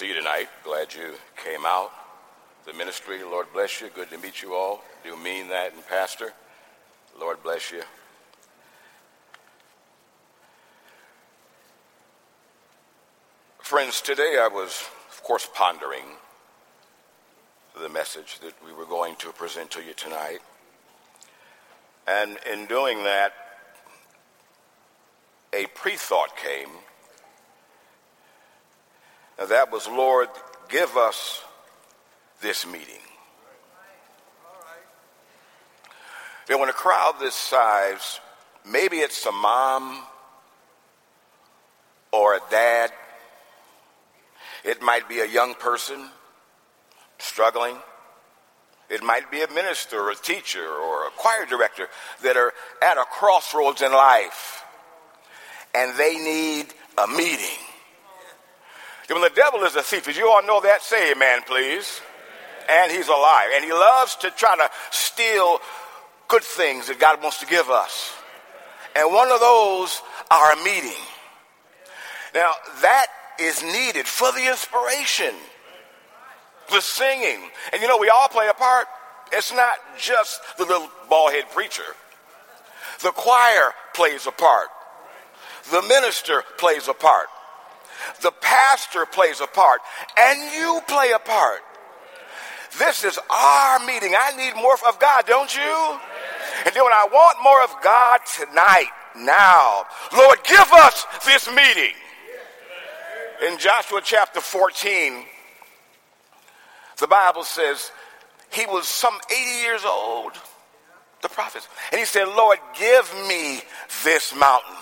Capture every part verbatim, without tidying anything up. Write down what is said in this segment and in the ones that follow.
see you tonight. Glad you came out. The ministry, Lord bless you. Good to meet you all. Do mean that, and Pastor, Lord bless you. Friends, today I was, of course, pondering the message that we were going to present to you tonight. And in doing that, a pre-thought came. And that was, Lord, give us this meeting. Then when a crowd this size, maybe it's a mom or a dad. It might be a young person struggling. It might be a minister or a teacher or a choir director that are at a crossroads in life, and they need a meeting. When the devil is a thief, as you all know that, say amen, please. And he's a liar. And he loves to try to steal good things that God wants to give us. And one of those are a meeting. Now, that is needed for the inspiration, the singing. And you know, we all play a part. It's not just the little bald-head preacher. The choir plays a part. The minister plays a part. The pastor plays a part, and you play a part. This is our meeting. I need more of God, don't you? And then when I want more of God tonight, now, Lord, give us this meeting. In Joshua chapter fourteen, the Bible says he was some eighty years old, the prophet, and he said, Lord, give me this mountain.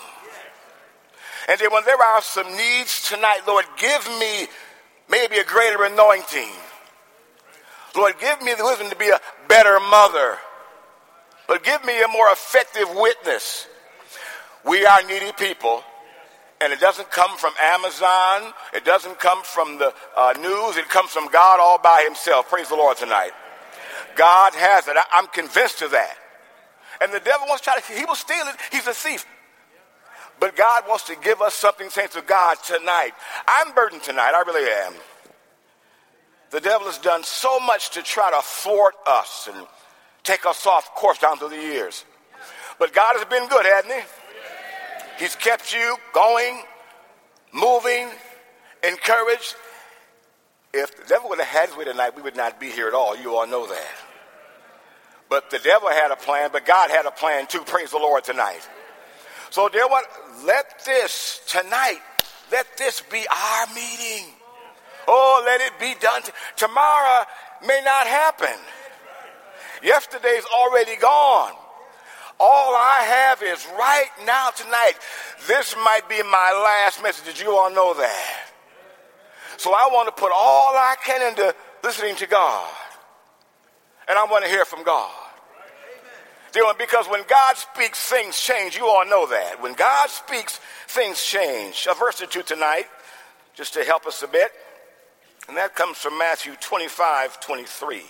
And then when there are some needs tonight, Lord, give me maybe a greater anointing. Lord, give me the wisdom to be a better mother. Lord, give me a more effective witness. We are needy people, and it doesn't come from Amazon. It doesn't come from the uh, news. It comes from God all by himself. Praise the Lord tonight. God has it. I, I'm convinced of that. And the devil wants to try to, he will steal it. He's a thief. But God wants to give us something, saints of God, tonight. I'm burdened tonight. I really am. The devil has done so much to try to thwart us and take us off course down through the years. But God has been good, hasn't he? He's kept you going, moving, encouraged. If the devil would have had his way tonight, we would not be here at all. You all know that. But the devil had a plan, but God had a plan too. Praise the Lord tonight. So dear one, let this tonight, let this be our meeting. Oh, let it be done. T- tomorrow may not happen. Yesterday's already gone. All I have is right now tonight. This might be my last message. Did you all know that? So I want to put all I can into listening to God. And I want to hear from God. Because when God speaks, things change. You all know that. When God speaks, things change. A verse or two tonight, just to help us a bit. And that comes from Matthew twenty-five twenty-three.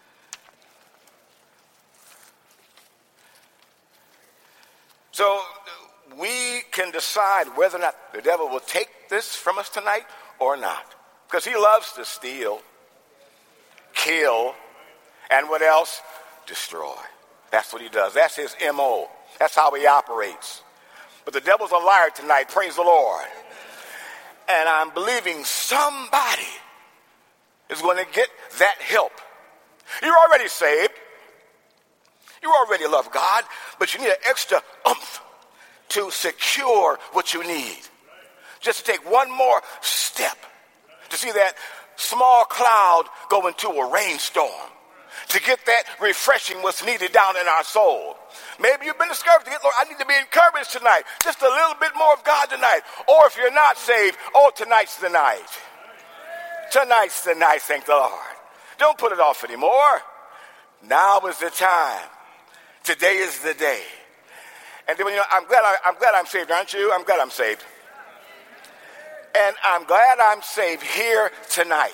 So we can decide whether or not the devil will take this from us tonight or not. Because he loves to steal, kill, and what else? Destroy. That's what he does. That's his M O. That's how he operates. But the devil's a liar tonight. Praise the Lord. And I'm believing somebody is going to get that help. You're already saved. You already love God. But you need an extra oomph to secure what you need. Just to take one more step. To see that small cloud go into a rainstorm. To get that refreshing what's needed down in our soul. Maybe you've been discouraged. Lord, I need to be encouraged tonight. Just a little bit more of God tonight. Or if you're not saved, oh, tonight's the night. Tonight's the night, thank the Lord. Don't put it off anymore. Now is the time. Today is the day. And then, you know, I'm glad I, I'm glad I'm saved, aren't you? I'm glad I'm saved. And I'm glad I'm saved here tonight.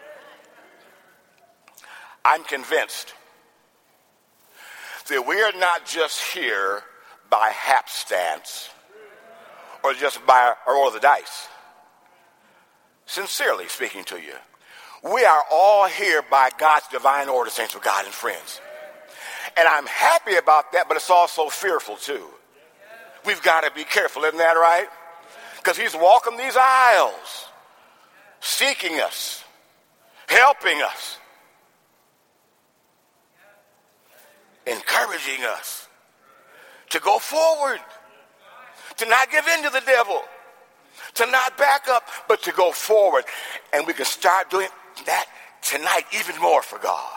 I'm convinced that we are not just here by hapstance or just by a roll of the dice. sincerely speaking to you. We are all here by God's divine order, saints of God and friends. And I'm happy about that, but it's also fearful too. We've got to be careful, isn't that right? Because he's walking these aisles, seeking us, helping us, encouraging us to go forward, to not give in to the devil, to not back up, but to go forward. And we can start doing that tonight even more for God.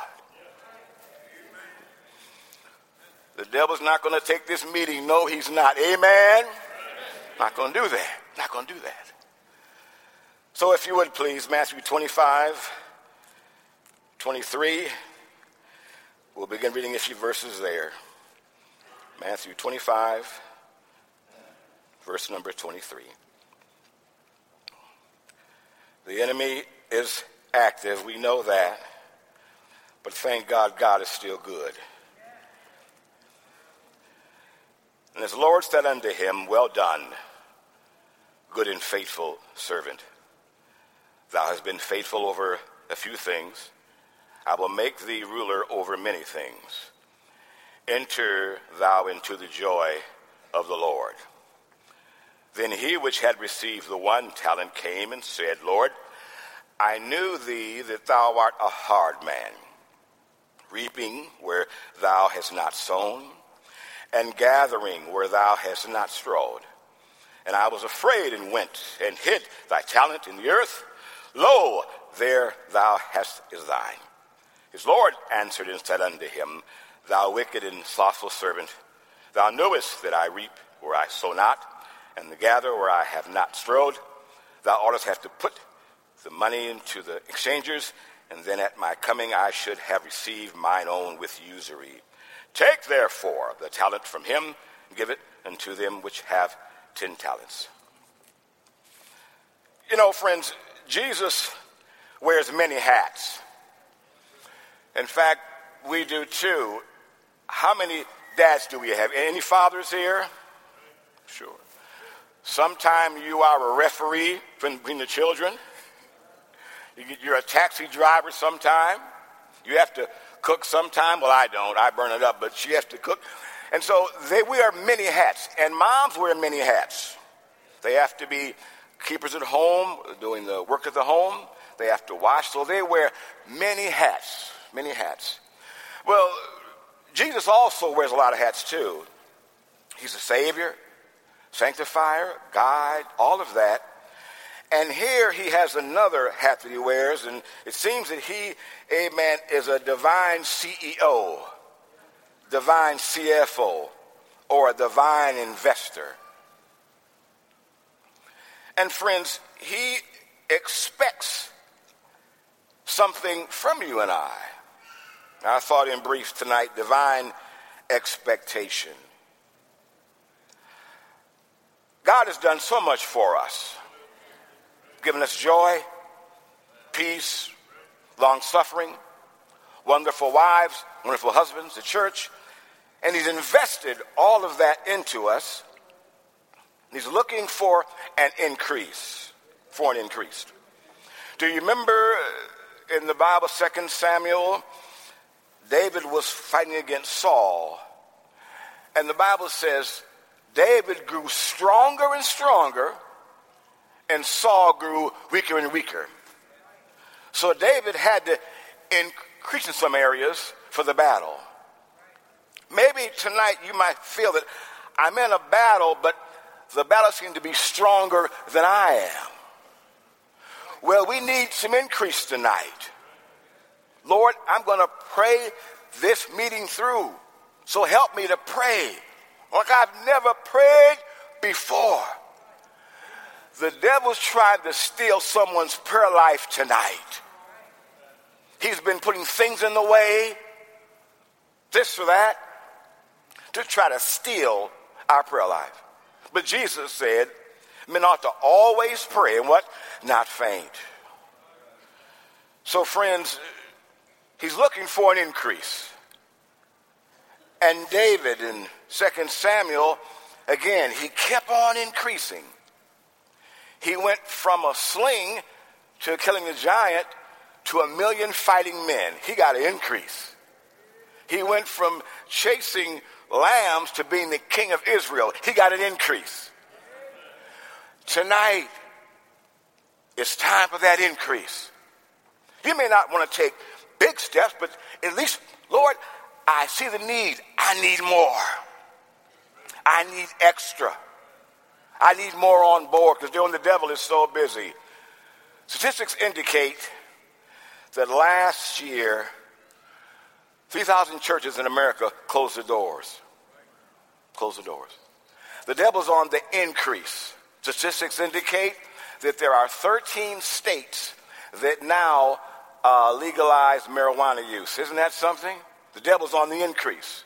The devil's not going to take this meeting. No, he's not. Amen? Not going to do that. Not going to do that. So if you would please, Matthew twenty-five, twenty-three. We'll begin reading a few verses there. Matthew twenty-five, verse number twenty-three. The enemy is active, we know that. But thank God, God is still good. And his Lord said unto him, Well done, good and faithful servant. Thou hast been faithful over a few things. I will make thee ruler over many things. Enter thou into the joy of the Lord. Then he which had received the one talent came and said, Lord, I knew thee that thou art a hard man, reaping where thou hast not sown, and gathering where thou hast not strawed. And I was afraid and went and hid thy talent in the earth. Lo, there thou hast is thine. His Lord answered and said unto him, Thou wicked and slothful servant, thou knowest that I reap where I sow not, and gather where I have not strawed. Thou oughtest have to put the money into the exchangers, and then at my coming I should have received mine own with usury. Take therefore the talent from him, and give it unto them which have ten talents. You know, friends, Jesus wears many hats. In fact, we do too. How many dads do we have? Any fathers here? Sure. Sometime you are a referee between the children. You're a taxi driver sometime. You have to cook sometime. Well, I don't. I burn it up, but she has to cook. And so they wear many hats. And moms wear many hats. They have to be keepers at home, doing the work of the home. They have to wash. So they wear many hats, many hats. Well, Jesus also wears a lot of hats too. He's a Savior, sanctifier, guide, all of that. And here he has another hat that he wears, and it seems that he, amen, is a divine C E O, divine C F O, or a divine investor. And friends, he expects something from you and I. I thought in brief tonight, divine expectation. God has done so much for us. Given us joy, peace, long-suffering, wonderful wives, wonderful husbands, the church. And he's invested all of that into us. He's looking for an increase, for an increase. Do you remember in the Bible, Second Samuel, David was fighting against Saul. And the Bible says David grew stronger and stronger, and Saul grew weaker and weaker. So David had to increase in some areas for the battle. Maybe tonight you might feel that I'm in a battle, but the battle seems to be stronger than I am. Well, we need some increase tonight. Lord, I'm going to pray this meeting through. So help me to pray like I've never prayed before. The devil's trying to steal someone's prayer life tonight. He's been putting things in the way, this or that, to try to steal our prayer life. But Jesus said, men ought to always pray and what? Not faint. So friends, he's looking for an increase. And David in Second Samuel, again, he kept on increasing. He went from a sling to killing the giant to a million fighting men. He got an increase. He went from chasing lambs to being the king of Israel. He got an increase. Tonight, it's time for that increase. You may not want to take big steps, but at least, Lord, I see the need. I need more. I need extra. I need more on board because the devil is so busy. Statistics indicate that last year, three thousand churches in America closed their doors. Closed the doors. The devil's on the increase. Statistics indicate that there are thirteen states that now uh, legalize marijuana use. Isn't that something? The devil's on the increase.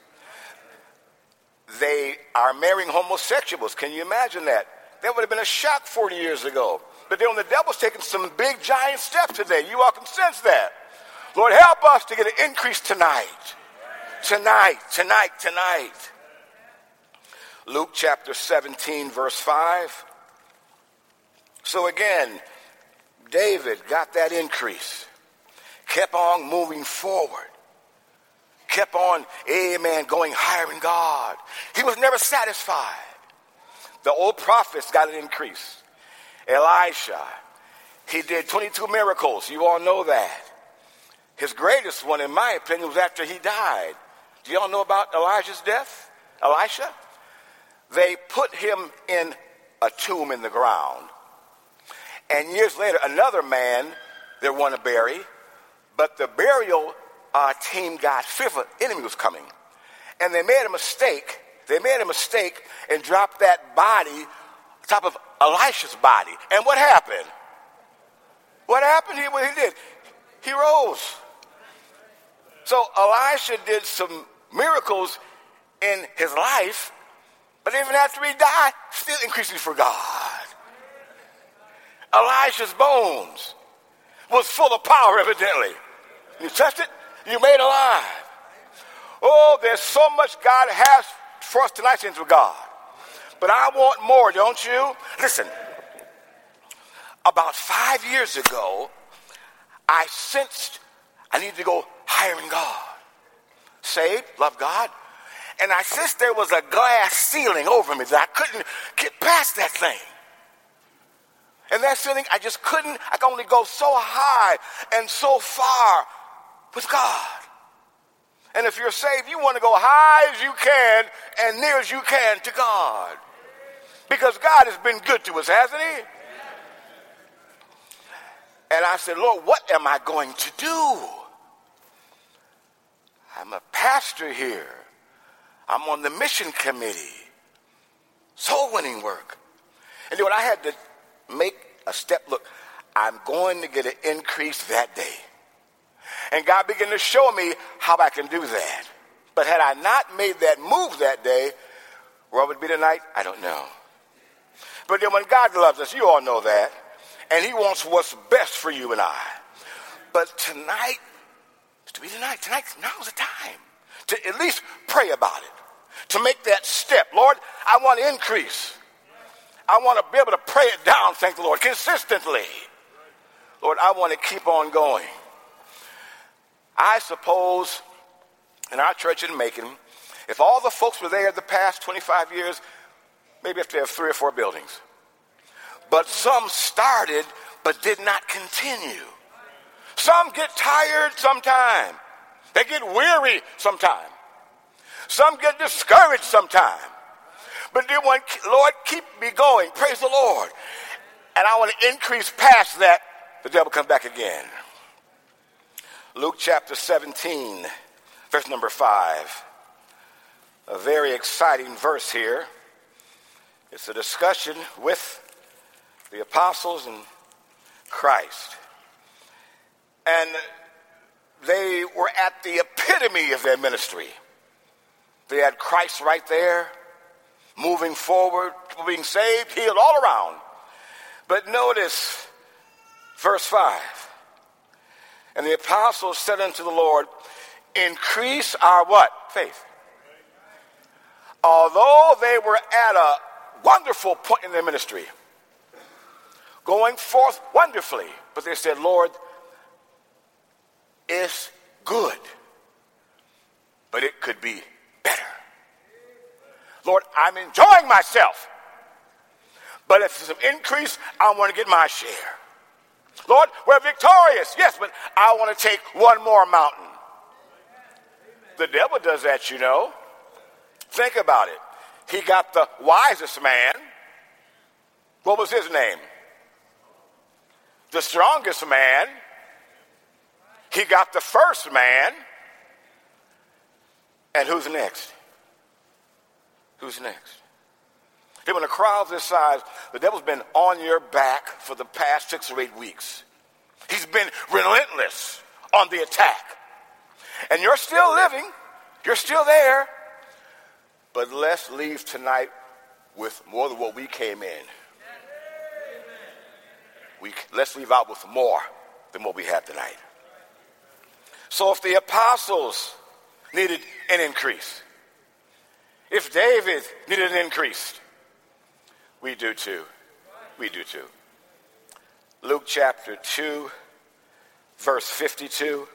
They are marrying homosexuals. Can you imagine that? That would have been a shock forty years ago. But then the devil's taking some big, giant steps today. You all can sense that. Lord, help us to get an increase tonight. Tonight, tonight, tonight. Luke chapter seventeen, verse five. So again, David got that increase. Kept on moving forward. Kept on, amen, going higher in God. He was never satisfied. The old prophets got an increase. Elisha, he did twenty-two miracles. You all know that. His greatest one, in my opinion, was after he died. Do you all know about Elijah's death? Elisha? They put him in a tomb in the ground. And years later, another man they want to bury, but the burial uh, team got fearful the enemy was coming. And they made a mistake. They made a mistake and dropped that body on top of Elisha's body. And what happened? What happened? He, what he did? He rose. So Elisha did some miracles in his life, but even after he died, still increasing for God. Elijah's bones was full of power, evidently. You touched it, you made alive. Oh, there's so much God has for us tonight, saints of God. But I want more, don't you? Listen, about five years ago, I sensed I needed to go higher in God. Saved, love God. And I sensed there was a glass ceiling over me that I couldn't get past that thing. And that ceiling, I just couldn't, I could only go so high and so far with God. And if you're saved, you want to go high as you can and near as you can to God. Because God has been good to us, hasn't he? And I said, Lord, what am I going to do? I'm a pastor here. I'm on the mission committee. Soul winning work. And then when I had to make a step, look, I'm going to get an increase that day. And God began to show me how I can do that. But had I not made that move that day, where I would be tonight, I don't know. But then when God loves us, you all know that. And he wants what's best for you and I. But tonight, to be tonight, tonight, now's the time to at least pray about it. To make that step. Lord, I want to increase. I want to be able to pray it down, thank the Lord, consistently. Lord, I want to keep on going. I suppose in our church in Macon, if all the folks were there the past twenty-five years, maybe if they have three or four buildings. But some started but did not continue. Some get tired sometime. They get weary sometime. Some get discouraged sometime. But then when, Lord, keep me going. Praise the Lord. And I want to increase past that, the devil comes back again. Luke chapter seventeen, verse number five. A very exciting verse here. It's a discussion with the apostles and Christ. And they were at the epitome of their ministry. They had Christ right there, moving forward, being saved, healed all around. But notice verse five. And the apostles said unto the Lord, increase our what? Faith. Although they were at a wonderful point in their ministry, going forth wonderfully. But they said, Lord, it's good, but it could be better. Lord, I'm enjoying myself, but if there's some increase, I want to get my share. Lord, we're victorious, yes, but I want to take one more mountain. The devil does that, you know. Think about it. He got the wisest man. What was his name? The strongest man. He got the first man. And who's next? Who's next? Then when a crowd this size, the devil's been on your back for the past six or eight weeks. He's been relentless on the attack. And you're still living. You're still there. But let's leave tonight with more than what we came in. We, let's leave out with more than what we have tonight. So if the apostles needed an increase, if David needed an increase, we do too. We do too. Luke chapter two, verse fifty-two.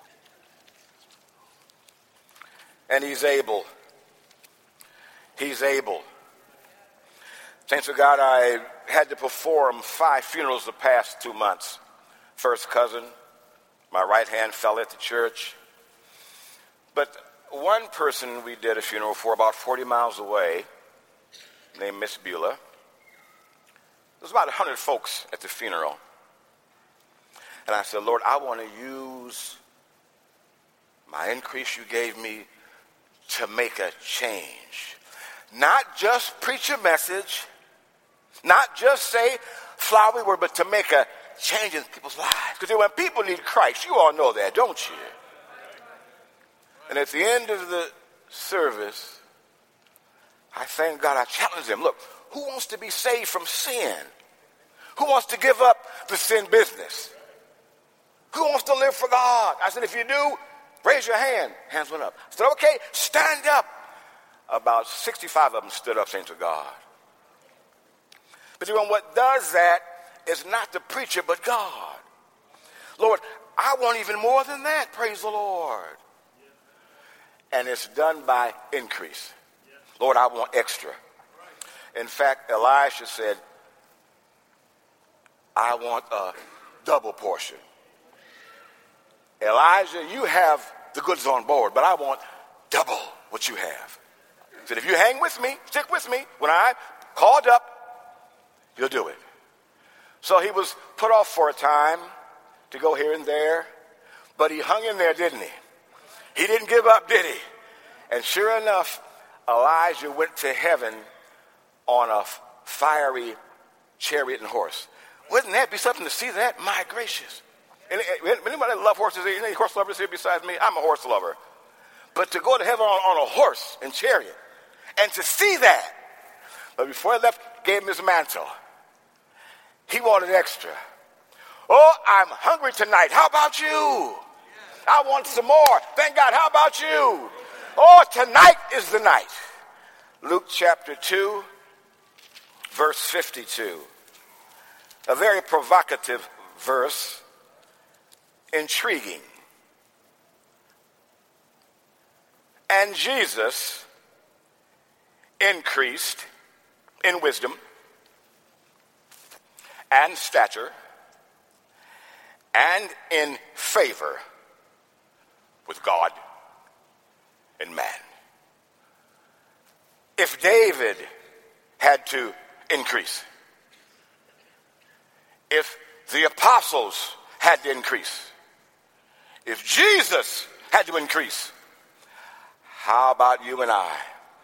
And he's able. He's able. Saints of God, I had to perform five funerals the past two months. First cousin, my right hand fell at the church. But one person we did a funeral for about forty miles away, named Miss Beulah. There was about one hundred folks at the funeral. And I said, Lord, I want to use my increase you gave me to make a change. Not just preach a message, not just say flowery word, but to make a change in people's lives. Because when people need Christ, you all know that, don't you? And at the end of the service, I thank God, I challenge them. Look, who wants to be saved from sin? Who wants to give up the sin business? Who wants to live for God? I said, if you do, raise your hand. Hands went up. I said, okay, stand up. About sixty-five of them stood up, saying to God. But you know, what does that is not the preacher, but God. Lord, I want even more than that, praise the Lord. And it's done by increase. Lord, I want extra. In fact, Elisha said, I want a double portion. Elijah, you have the goods on board, but I want double what you have. He said, if you hang with me, stick with me, when I called up, you'll do it. So he was put off for a time to go here and there, but he hung in there, didn't he? He didn't give up, did he? And sure enough, Elijah went to heaven on a fiery chariot and horse. Wouldn't that be something to see that? My gracious. Anybody love horses? Any horse lovers here besides me? I'm a horse lover. But to go to heaven on, on a horse and chariot and to see that. But before he left, gave him his mantle. He wanted extra. Oh, I'm hungry tonight. How about you? I want some more. Thank God. How about you? Oh, tonight is the night. Luke chapter two, verse fifty-two. A very provocative verse. Intriguing. And Jesus increased in wisdom and stature and in favor with God and man. If David had to increase, if the apostles had to increase, if Jesus had to increase, how about you and I?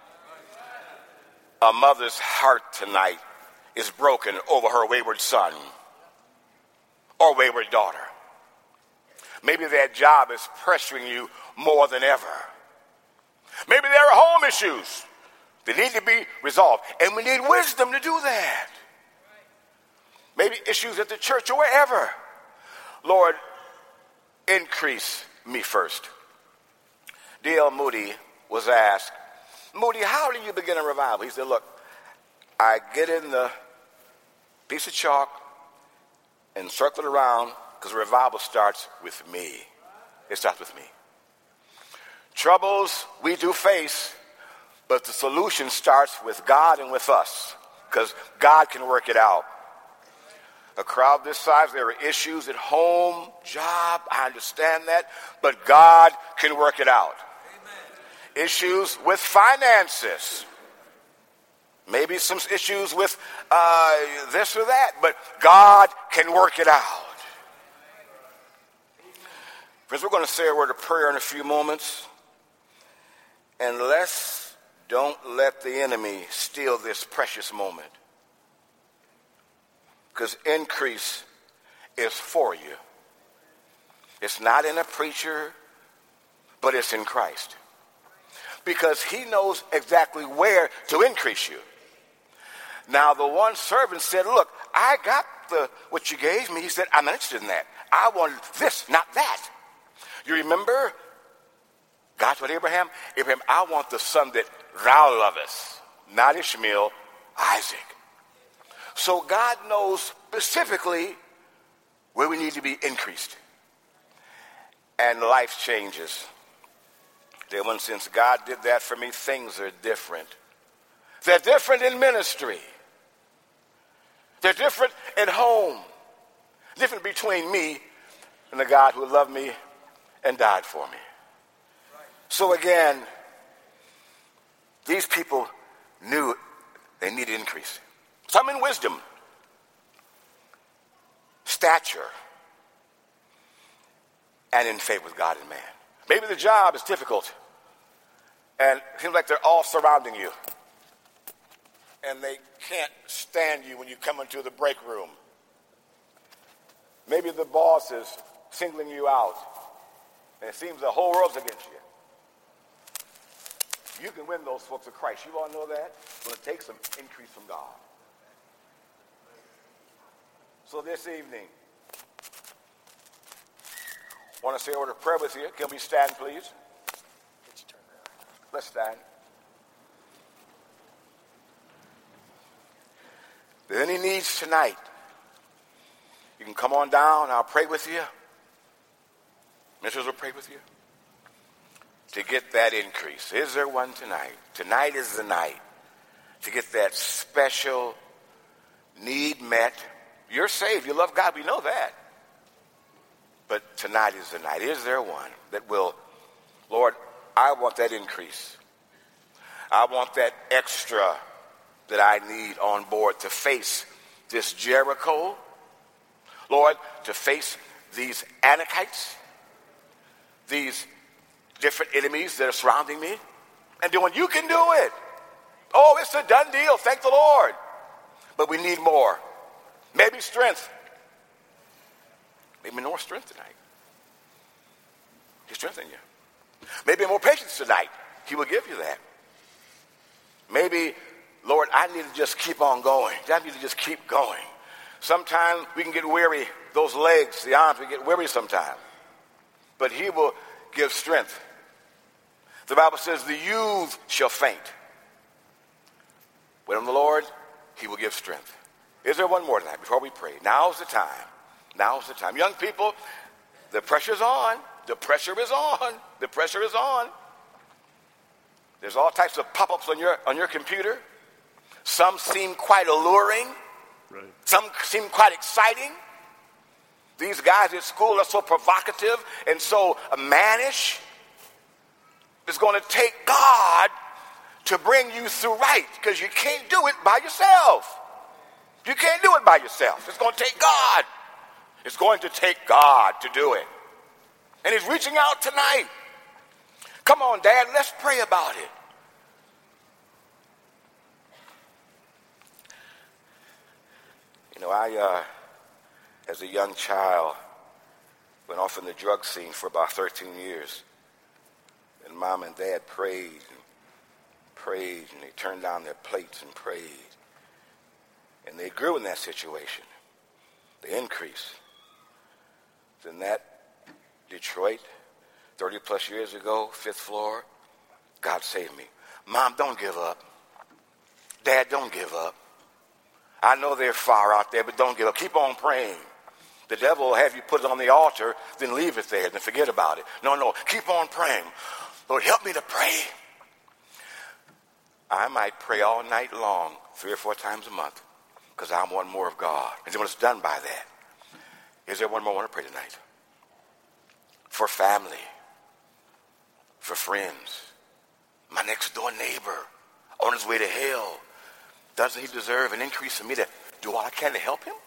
A mother's heart tonight is broken over her wayward son or wayward daughter. Maybe that job is pressuring you more than ever. Maybe there are home issues that need to be resolved, and we need wisdom to do that. Maybe issues at the church or wherever. Lord, increase me first. D L Moody was asked, Moody, how do you begin a revival? He said, look, I get in the piece of chalk and circle it around, because revival starts with me. It starts with me. Troubles we do face, but the solution starts with God and with us, because God can work it out. A crowd this size, there are issues at home, job, I understand that, but God can work it out. Amen. Issues with finances. Maybe some issues with uh, this or that, but God can work it out. Friends, we're going to say a word of prayer in a few moments. And let's don't let the enemy steal this precious moment. Because increase is for you. It's not in a preacher, but it's in Christ. Because he knows exactly where to increase you. Now, the one servant said, look, I got the what you gave me. He said, I'm not interested in that. I wanted this, not that. You remember? God told Abraham, Abraham, I want the son that thou lovest, not Ishmael, Isaac. So God knows specifically where we need to be increased. And life changes. Then when since God did that for me, things are different. They're different in ministry. They're different at home. Different between me and the God who loved me and died for me. So again, these people knew they needed increase. Some in wisdom, stature, and in faith with God and man. Maybe the job is difficult, and it seems like they're all surrounding you, and they can't stand you when you come into the break room. Maybe the boss is singling you out, and it seems the whole world's against you. You can win those folks to Christ. You all know that? But it takes some increase from God. So this evening, I want to say a word of prayer with you. Can we stand, please? Let's stand. If there are any needs tonight, you can come on down. I'll pray with you. Ministers will pray with you to get that increase. Is there one tonight? Tonight is the night to get that special need met. You're saved. You love God. We know that. But tonight is the night. Is there one that will, Lord, I want that increase. I want that extra that I need on board to face this Jericho. Lord, to face these Anakites, these different enemies that are surrounding me, and doing, you can do it. Oh, it's a done deal. Thank the Lord. But we need more. Maybe strength. Maybe more strength tonight. He'll strengthen you. Maybe more patience tonight. He will give you that. Maybe, Lord, I need to just keep on going. I need to just keep going. Sometimes we can get weary. Those legs, the arms, we get weary sometimes. But he will give strength. The Bible says the youth shall faint. Wait on the Lord, he will give strength. Is there one more tonight before we pray? Now's the time. Now's the time. Young people, the pressure's on. The pressure is on. The pressure is on. There's all types of pop-ups on your on your computer. Some seem quite alluring. Right. Some seem quite exciting. These guys at school are so provocative and so mannish. It's going to take God to bring you through right, because you can't do it by yourself. You can't do it by yourself. It's going to take God. It's going to take God to do it. And he's reaching out tonight. Come on, Dad, let's pray about it. You know, I, uh, as a young child, went off in the drug scene for about thirteen years. And Mom and Dad prayed and prayed, and they turned down their plates and prayed. And they grew in that situation. They increased. Then that Detroit, thirty plus years ago, fifth floor, God saved me. Mom, don't give up. Dad, don't give up. I know they're far out there, but don't give up. Keep on praying. The devil will have you put it on the altar, then leave it there, then forget about it. No, no, keep on praying. Lord, help me to pray. I might pray all night long, three or four times a month, because I want more of God. And then when it's done by that, is there one more I want to pray tonight? For family, for friends, my next door neighbor on his way to hell. Doesn't he deserve an increase in me to do all I can to help him?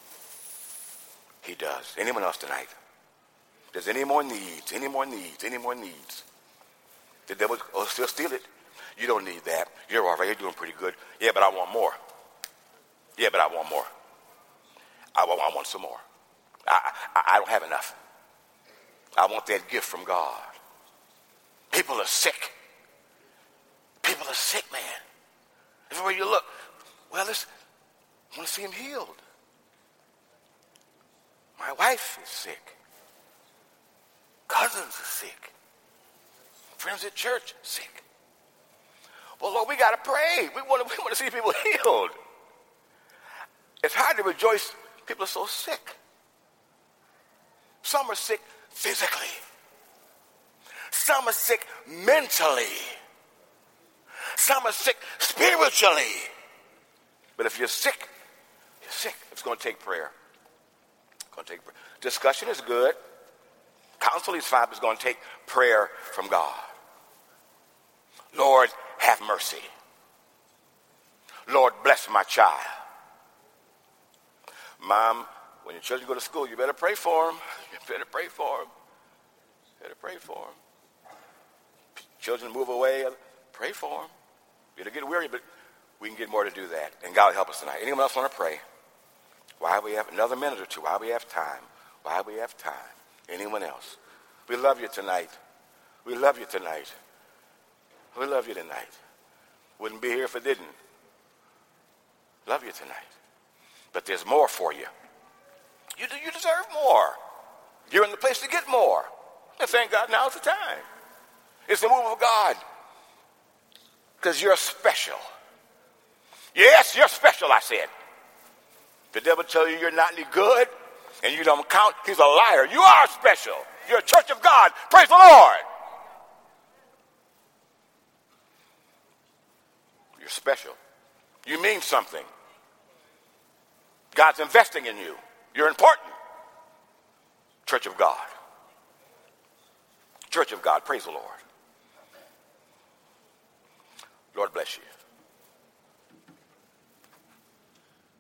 He does. Anyone else tonight? There's any more needs, any more needs, any more needs? The devil will still steal it. You don't need that. You're all right. You're doing pretty good. Yeah, but I want more. Yeah, but I want more. I want, I want some more. I, I, I don't have enough. I want that gift from God. People are sick. People are sick, man. Everywhere you look, well, let's, I want to see him healed. My wife is sick. Cousins are sick. Friends at church sick. Well, Lord, we got to pray. We want to, we want to see people healed. It's hard to rejoice. People are so sick. Some are sick physically. Some are sick mentally. Some are sick spiritually. But if you're sick, you're sick. It's going to take prayer. It's going to take prayer. Discussion is good. Counseling is fine, but it's going to take prayer from God. Lord, have mercy. Lord, bless my child. Mom, when your children go to school, you better pray for them. You better pray for them. You better pray for them. Children move away, pray for them. You better get weary, but we can get more to do that. And God will help us tonight. Anyone else want to pray? While we have another minute or two, while we have time, while we have time. Anyone else? We love you tonight. We love you tonight. We love you tonight. Wouldn't be here if it didn't. Love you tonight. But there's more for you. You, you deserve more. You're in the place to get more. And thank God now's the time. It's the move of God. Because you're special. Yes, you're special, I said. The devil tell you you're not any good and you don't count. He's a liar. You are special. You're a church of God. Praise the Lord. You're special. You mean something. God's investing in you. You're important. Church of God. Church of God. Praise the Lord. Lord bless you.